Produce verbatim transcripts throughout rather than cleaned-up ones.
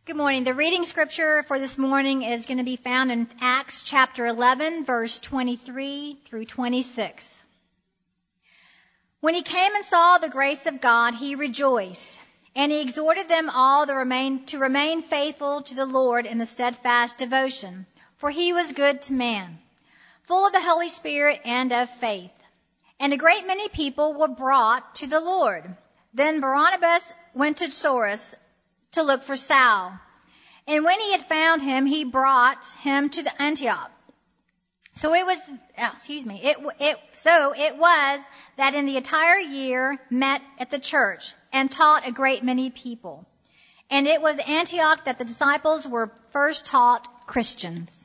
Good morning. The reading scripture for this morning is going to be found in Acts chapter eleven, verse twenty-three through twenty-six. When he came and saw the grace of God, he rejoiced, and he exhorted them all to remain, to remain faithful to the Lord in the steadfast devotion, for he was good to man, full of the Holy Spirit and of faith. And a great many people were brought to the Lord. Then Barnabas went to Taurus to look for Saul. And when he had found him, he brought him to the Antioch. So it was, oh, excuse me, it, it, so it was that in the entire year met at the church and taught a great many people. And it was Antioch that the disciples were first taught Christians.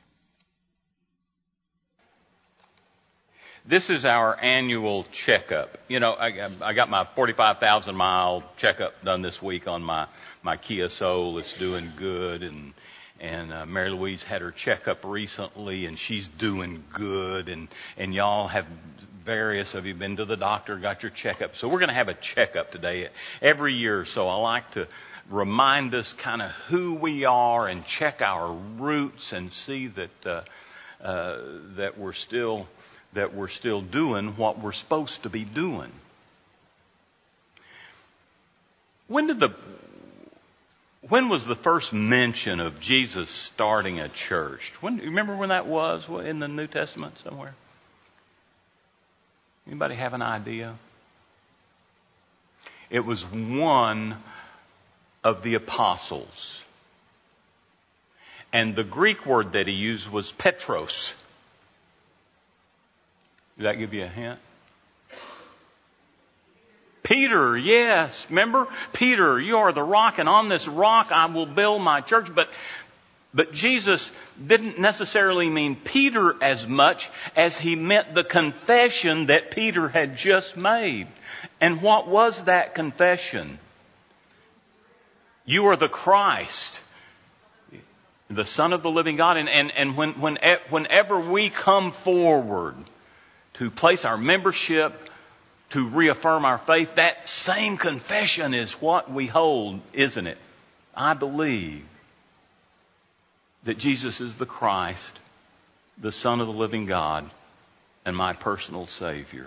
This is our annual checkup. You know, I, I got my forty-five thousand mile checkup done this week on my, my Kia Soul. It's doing good. And, and, uh, Mary Louise had her checkup recently and she's doing good. And, and y'all have various of you been to the doctor, got your checkup. So we're going to have a checkup today every year. So I like to remind us kind of who we are and check our roots and see that, uh, uh, that we're still, that we're still doing what we're supposed to be doing. When did the, when was the first mention of Jesus starting a church? When, remember when that was in the New Testament somewhere? Anybody have an idea? It was one of the apostles. And the Greek word that he used was Petros. Did that give you a hint? Peter, yes. Remember? Peter, you are the rock, and on this rock I will build my church. But, but Jesus didn't necessarily mean Peter as much as he meant the confession that Peter had just made. And what was that confession? You are the Christ, the Son of the living God. And, and, and when, when, whenever we come forward to place our membership, to reaffirm our faith, that same confession is what we hold, isn't it? I believe that Jesus is the Christ, the Son of the living God, and my personal Savior.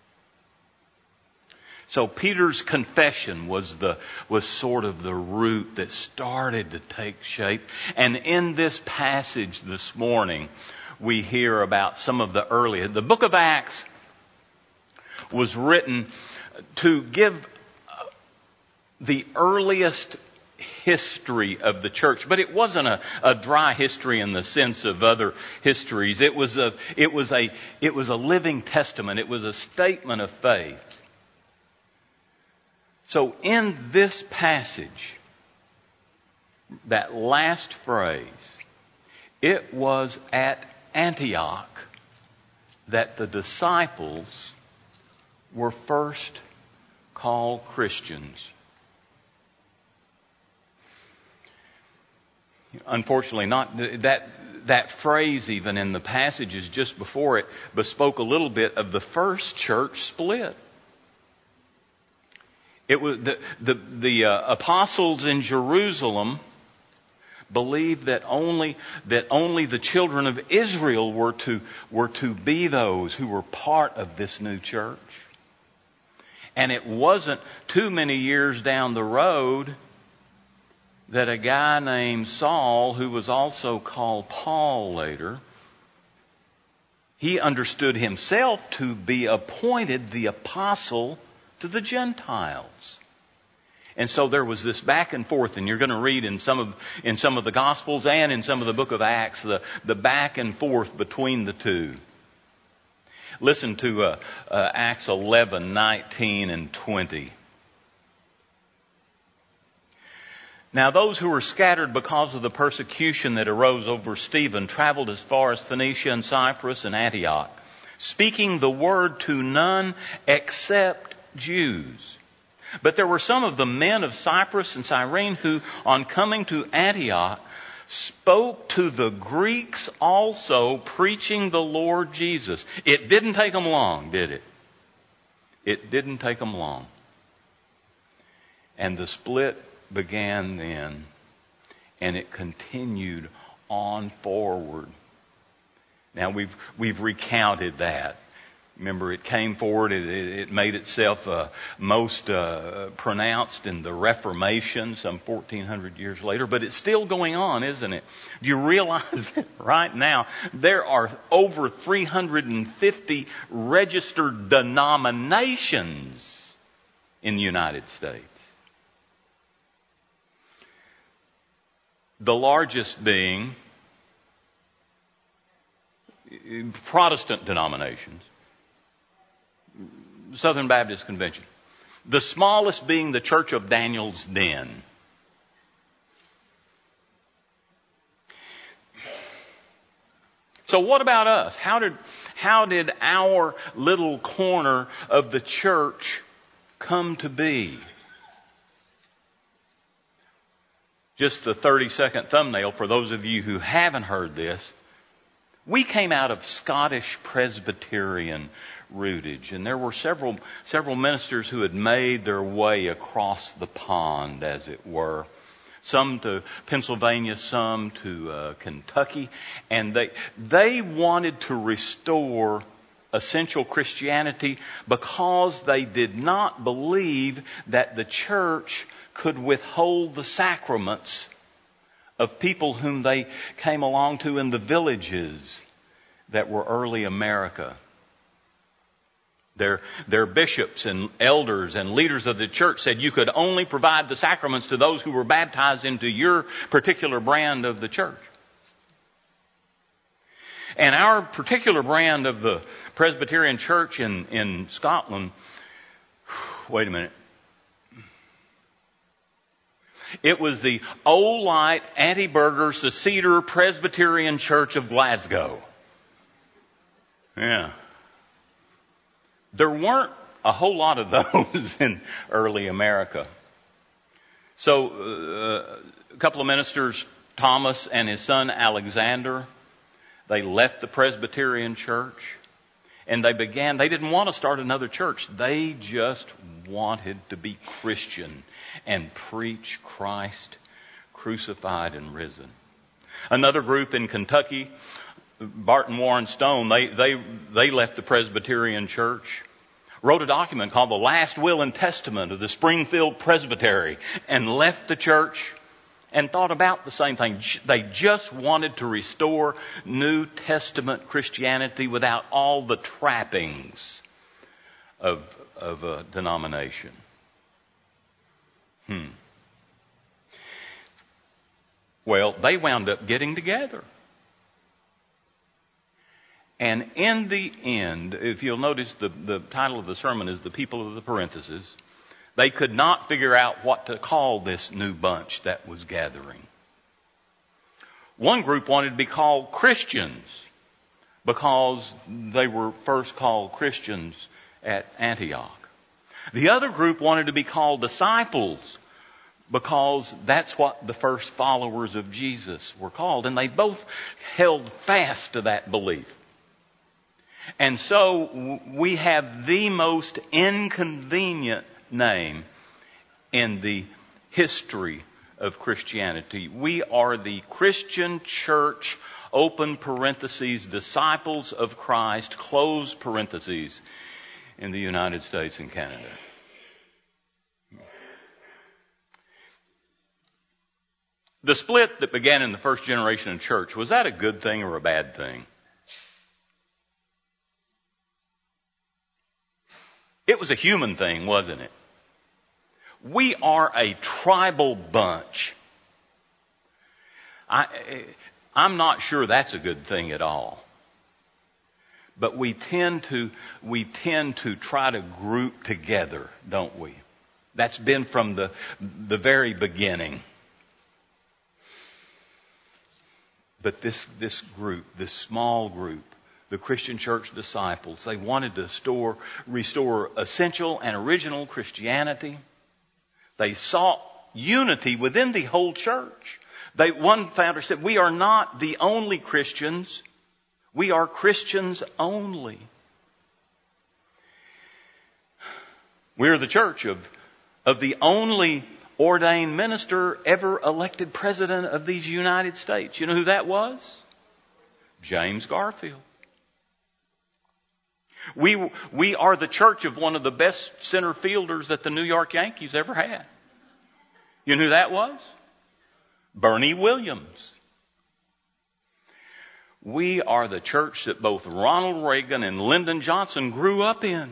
So Peter's confession was the, was sort of the root that started to take shape. And in this passage this morning, we hear about some of the earlier. The book of Acts was written to give the earliest history of the church, but it wasn't a, a dry history in the sense of other histories. It was a, it was a, it was a living testament. It was a statement of faith. So in this passage, that last phrase, it was at Antioch that the disciples were first called Christians. Unfortunately, not that that phrase even in the passages just before it bespoke a little bit of the first church split. It was the the, the uh, apostles in Jerusalem believed that only that only the children of Israel were to were to be those who were part of this new church. And it wasn't too many years down the road that a guy named Saul, who was also called Paul later, he understood himself to be appointed the apostle to the Gentiles. And so there was this back and forth, and you're going to read in some of in some of the Gospels and in some of the book of Acts the, the back and forth between the two. Listen to uh, uh, Acts eleven, nineteen and twenty. Now those who were scattered because of the persecution that arose over Stephen traveled as far as Phoenicia and Cyprus and Antioch, speaking the word to none except Jews. But there were some of the men of Cyprus and Cyrene who, on coming to Antioch, spoke to the Greeks also, preaching the Lord Jesus. It didn't take them long, did it? It didn't take them long. And the split began then. and it continued on forward. Now we've we've recounted that. Remember, it came forward, it, it made itself uh, most uh, pronounced in the Reformation some fourteen hundred years later, but it's still going on, isn't it? Do you realize that right now there are over three hundred fifty registered denominations in the United States? The largest being Protestant denominations. Southern Baptist Convention. The smallest being the Church of Daniel's Den. So what about us? How did, how did our little corner of the church come to be? Just the thirty second thumbnail for those of you who haven't heard this. We came out of Scottish Presbyterian rootage, and there were several several ministers who had made their way across the pond, as it were. Some to Pennsylvania, some to uh, Kentucky, and they they wanted to restore essential Christianity because they did not believe that the church could withhold the sacraments of people whom they came along to in the villages that were early America. Their, their bishops and elders and leaders of the church said you could only provide the sacraments to those who were baptized into your particular brand of the church. And our particular brand of the Presbyterian church in, in Scotland, wait a minute. It was the Old-Light, Anti-Burger, Seceder Presbyterian Church of Glasgow. Yeah. There weren't a whole lot of those in early America. So uh, a couple of ministers, Thomas and his son Alexander, they left the Presbyterian church and they began, they didn't want to start another church. They just wanted to be Christian and preach Christ crucified and risen. Another group in Kentucky, Barton Warren Stone, they, they, they left the Presbyterian church, wrote a document called the Last Will and Testament of the Springfield Presbytery, and left the church and thought about the same thing. They just wanted to restore New Testament Christianity without all the trappings of, of a denomination. Hmm. Well, they wound up getting together. And in the end, if you'll notice, the, the title of the sermon is The People of the Parentheses. They could not figure out what to call this new bunch that was gathering. One group wanted to be called Christians because they were first called Christians at Antioch. The other group wanted to be called disciples because that's what the first followers of Jesus were called. And they both held fast to that belief. And so we have the most inconvenient name in the history of Christianity. We are the Christian Church, open parentheses, disciples of Christ, close parentheses, in the United States and Canada. The split that began in the first generation of church, was that a good thing or a bad thing? It was a human thing, wasn't it? We are a tribal bunch. I, I'm not sure that's a good thing at all. But we tend to, we tend to try to group together, don't we? That's been from the, the very beginning. But this, this group, this small group, the Christian church disciples, they wanted to store, restore essential and original Christianity. They sought unity within the whole church. They, one founder said, we are not the only Christians. We are Christians only. We're the church of, of the only ordained minister ever elected president of these United States. You know who that was? James Garfield. We, we are the church of one of the best center fielders that the New York Yankees ever had. You know who that was? Bernie Williams. We are the church that both Ronald Reagan and Lyndon Johnson grew up in.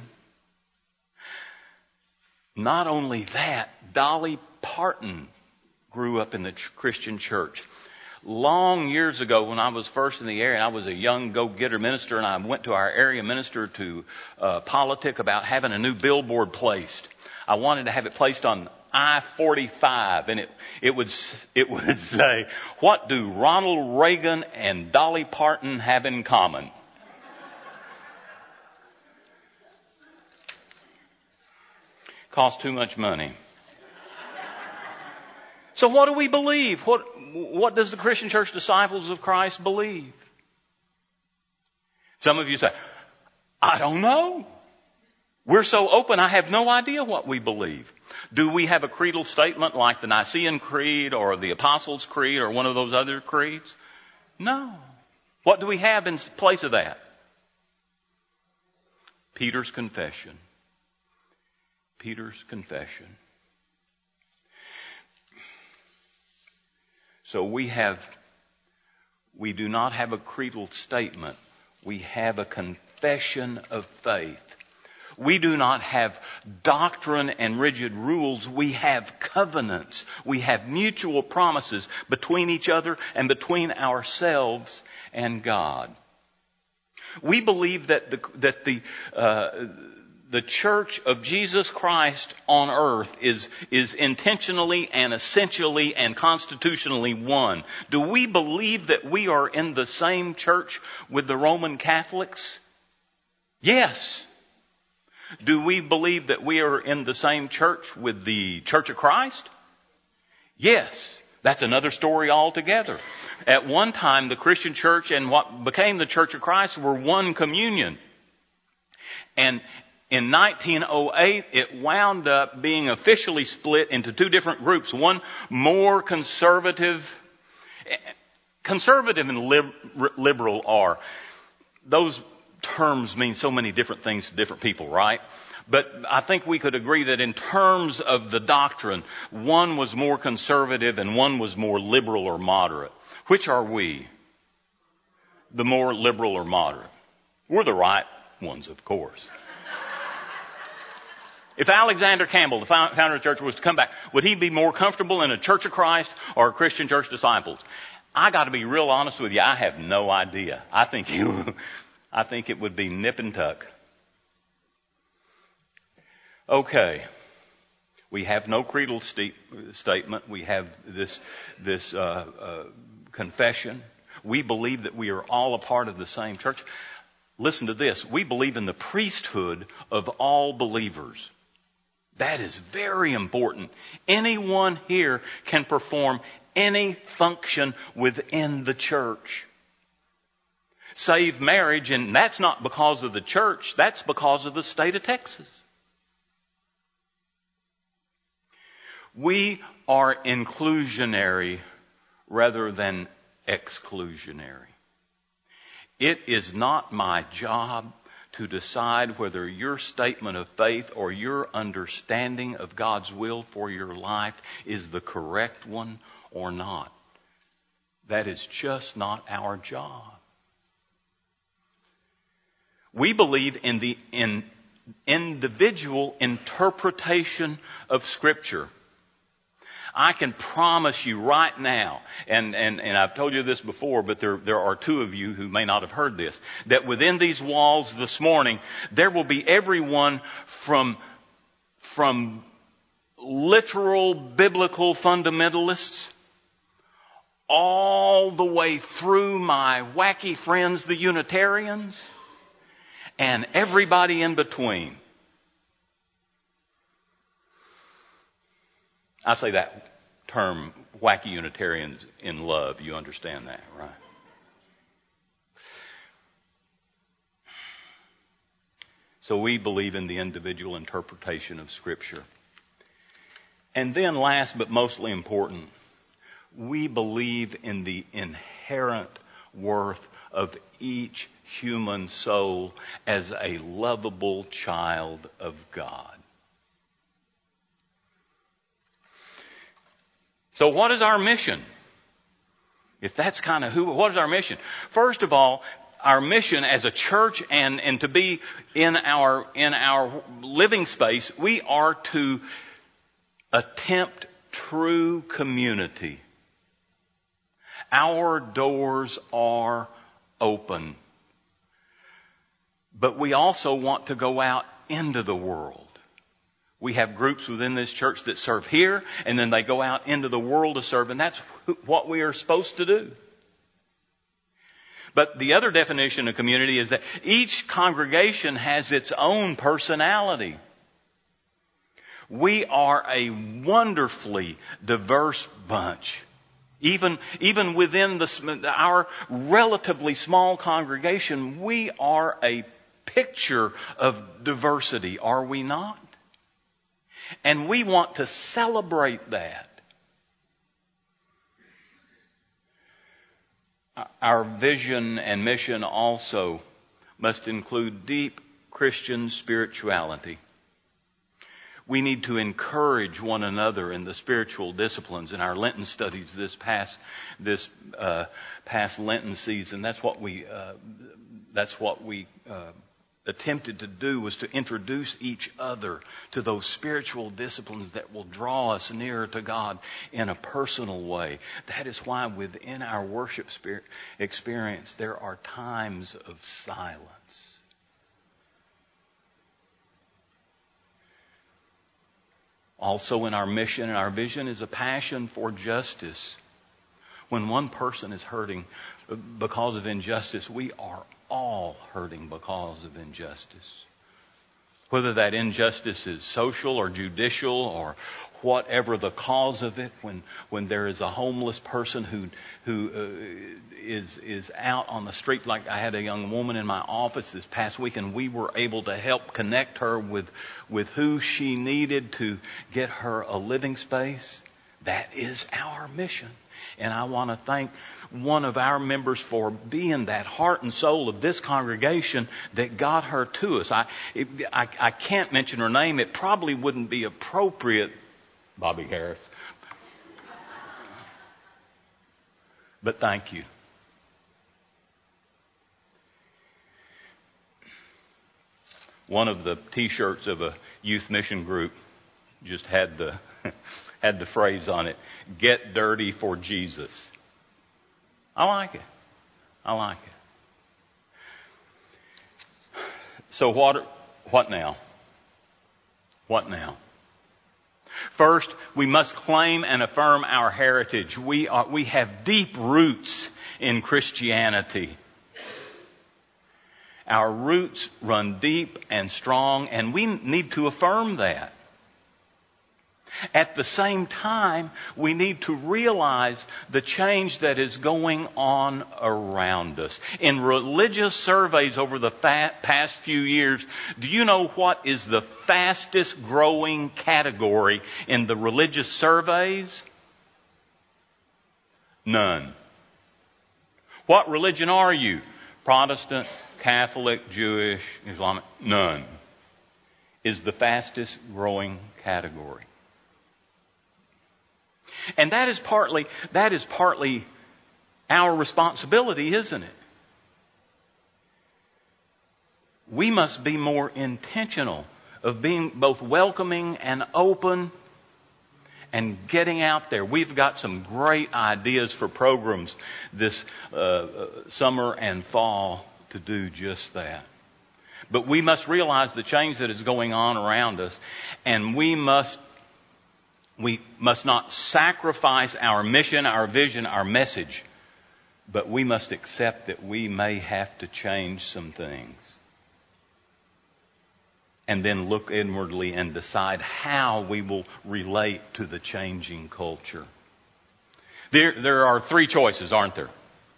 Not only that, Dolly Parton grew up in the Christian church. Long years ago, when I was first in the area, and I was a young go-getter minister, and I went to our area minister to uh, politic about having a new billboard placed. I wanted to have it placed on I forty-five, and it it would it would say, "What do Ronald Reagan and Dolly Parton have in common?" Cost too much money. So what do we believe? What, what does the Christian Church Disciples of Christ believe? Some of you say, I don't know. We're so open, I have no idea what we believe. Do we have a creedal statement like the Nicene Creed or the Apostles' Creed or one of those other creeds? No. What do we have in place of that? Peter's confession. Peter's confession. So we have, we do not have a creedal statement. We have a confession of faith. We do not have doctrine and rigid rules. We have covenants. We have mutual promises between each other and between ourselves and God. We believe that the, that the, uh, The church of Jesus Christ on earth is, is intentionally and essentially and constitutionally one. Do we believe that we are in the same church with the Roman Catholics? Yes. Do we believe that we are in the same church with the Church of Christ? Yes. That's another story altogether. At one time, the Christian church and what became the Church of Christ were one communion. And in nineteen oh eight, it wound up being officially split into two different groups. One more conservative. Conservative and lib, liberal are. Those terms mean so many different things to different people, right? But I think we could agree that in terms of the doctrine, one was more conservative and one was more liberal or moderate. Which are we? The more liberal or moderate? We're the right ones, of course. If Alexander Campbell, the founder of the church, was to come back, would he be more comfortable in a Church of Christ or a Christian Church Disciples? I got to be real honest with you. I have no idea. I think he, I think it would be nip and tuck. Okay. We have no creedal st- statement. We have this, this, uh, uh, confession. We believe that we are all a part of the same church. Listen to this. We believe in the priesthood of all believers. That is very important. Anyone here can perform any function within the church. Save marriage, and that's not because of the church. That's because of the state of Texas. We are inclusionary rather than exclusionary. It is not my job to decide whether your statement of faith or your understanding of God's will for your life is the correct one or not. That is just not our job. We believe in the in individual interpretation of Scripture. I can promise you right now, and, and, and I've told you this before, but there, there are two of you who may not have heard this, that within these walls this morning, there will be everyone from, from literal biblical fundamentalists all the way through my wacky friends, the Unitarians, and everybody in between. I say that term, wacky Unitarians, in love. You understand that, right? So we believe in the individual interpretation of Scripture. And then last but mostly important, we believe in the inherent worth of each human soul as a lovable child of God. So what is our mission? If that's kind of who, what is our mission? First of all, our mission as a church and, and to be in our, in our living space, we are to attempt true community. Our doors are open. But we also want to go out into the world. We have groups within this church that serve here, and then they go out into the world to serve, and that's what we are supposed to do. But the other definition of community is that each congregation has its own personality. We are a wonderfully diverse bunch. Even, even within the, our relatively small congregation, we are a picture of diversity, are we not? And we want to celebrate that. Our vision and mission also must include deep Christian spirituality. We need to encourage one another in the spiritual disciplines. In our Lenten studies this past this uh, past Lenten season, that's what we uh, that's what we uh, attempted to do, was to introduce each other to those spiritual disciplines that will draw us nearer to God in a personal way. That is why within our worship spirit experience there are times of silence. Also in our mission and our vision is a passion for justice. When one person is hurting because of injustice, we are all hurting because of injustice. Whether that injustice is social or judicial or whatever the cause of it, when when there is a homeless person who who uh, is is out on the street, like I had a young woman in my office this past week, and we were able to help connect her with with who she needed to get her a living space. That is our mission. And I want to thank one of our members for being that heart and soul of this congregation that got her to us. I, it, I, I can't mention her name. It probably wouldn't be appropriate, Bobby Harris. But thank you. One of the T-shirts of a youth mission group just had the had the phrase on it, "Get dirty for Jesus." I like it. I like it. So what, what now? What now? First, we must claim and affirm our heritage. We are, we have deep roots in Christianity. Our roots run deep and strong, and we need to affirm that. At the same time, we need to realize the change that is going on around us. In religious surveys over the fa- past few years, do you know what is the fastest growing category in the religious surveys? None. What religion are you? Protestant, Catholic, Jewish, Islamic? None. Is the fastest growing category. And that is partly, that is partly our responsibility, isn't it? We must be more intentional of being both welcoming and open and getting out there. We've got some great ideas for programs this uh, summer and fall to do just that. But we must realize the change that is going on around us, and we must We must not sacrifice our mission, our vision, our message, but we must accept that we may have to change some things. And then look inwardly and decide how we will relate to the changing culture. There, there are three choices, aren't there?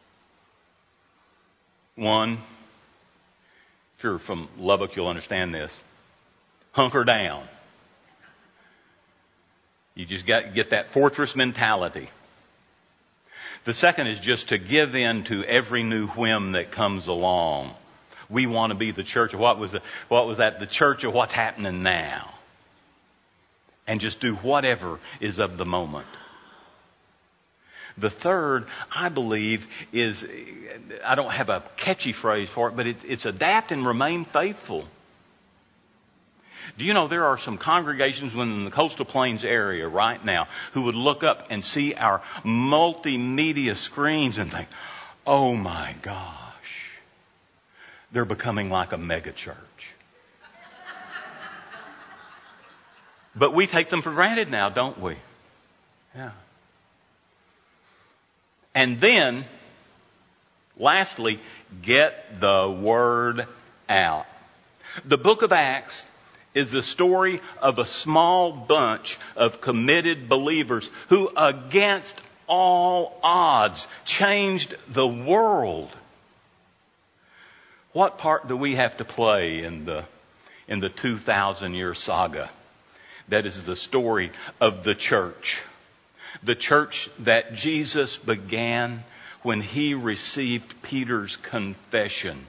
One, if you're from Lubbock, you'll understand this. Hunker down. You just got to get that fortress mentality. The second is just to give in to every new whim that comes along. We want to be the church of what was the, what was that? The church of what's happening now. And just do whatever is of the moment. The third, I believe, is, I don't have a catchy phrase for it, but it, it's adapt and remain faithful. Do you know there are some congregations in the Coastal Plains area right now who would look up and see our multimedia screens and think, oh my gosh, they're becoming like a mega church. But we take them for granted now, don't we? Yeah. And then, lastly, get the word out. The book of Acts is the story of a small bunch of committed believers who, against all odds, changed the world. What part do we have to play in the in the two thousand year saga? That is the story of the church. The church that Jesus began when he received Peter's confession.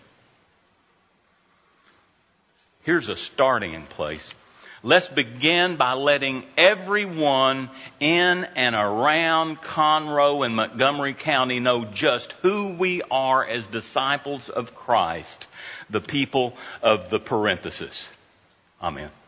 Here's a starting place. Let's begin by letting everyone in and around Conroe and Montgomery County know just who we are as disciples of Christ, the people of the parenthesis. Amen.